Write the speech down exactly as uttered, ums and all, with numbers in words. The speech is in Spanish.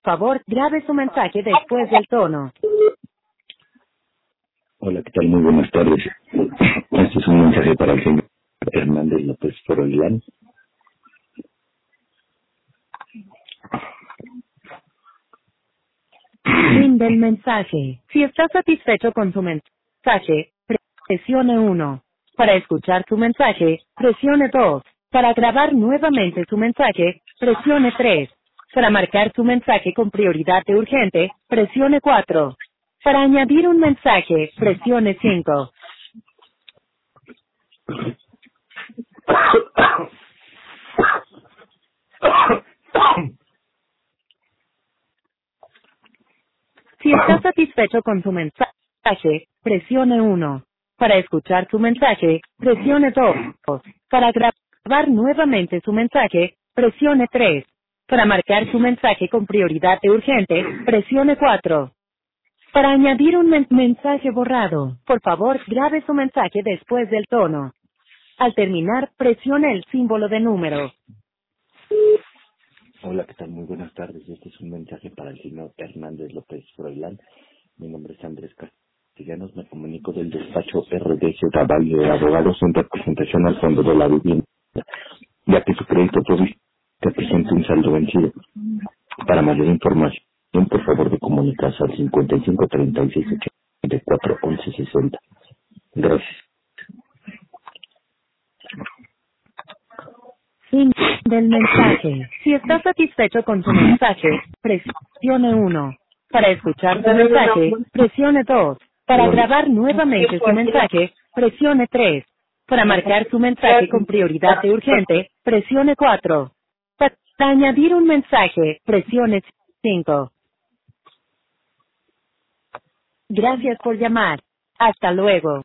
favor, grabe su mensaje después del tono. Hola, ¿qué tal? Muy buenas tardes. Este es un mensaje para el señor Hernández López Foroilán. Fin del mensaje. Si está satisfecho con su mensaje, presione uno. Para escuchar su mensaje, presione dos. Para grabar nuevamente su mensaje, presione tres. Para marcar su mensaje con prioridad de urgente, presione cuatro. Para añadir un mensaje, presione cinco. Si está satisfecho con su mensaje, presione uno. Para escuchar su mensaje, presione dos. Para grabar nuevamente su mensaje, presione tres. Para marcar su mensaje con prioridad de urgente, presione cuatro. Para añadir un men- mensaje borrado, por favor, grabe su mensaje después del tono. Al terminar, presione el símbolo de número. Hola, ¿qué tal? Muy buenas tardes. Este es un mensaje para el señor Hernández López Foroilán. Mi nombre es Andrés Castellanos. Me comunico del despacho R D Z Valle de Abogados en representación al Fondo de la Vivienda, ya que su crédito provisto presenta un saldo vencido. Para mayor información, por favor de comunicarse al cincuenta y cinco treinta y seis ochenta y cuatro once sesenta. Gracias. Fin del mensaje. Si está satisfecho con su mensaje, presione uno. Para escuchar su mensaje, presione dos. Para grabar nuevamente su mensaje, presione tres. Para marcar su mensaje con prioridad de urgente, presione cuatro. Para añadir un mensaje, presione cinco. Gracias por llamar. Hasta luego.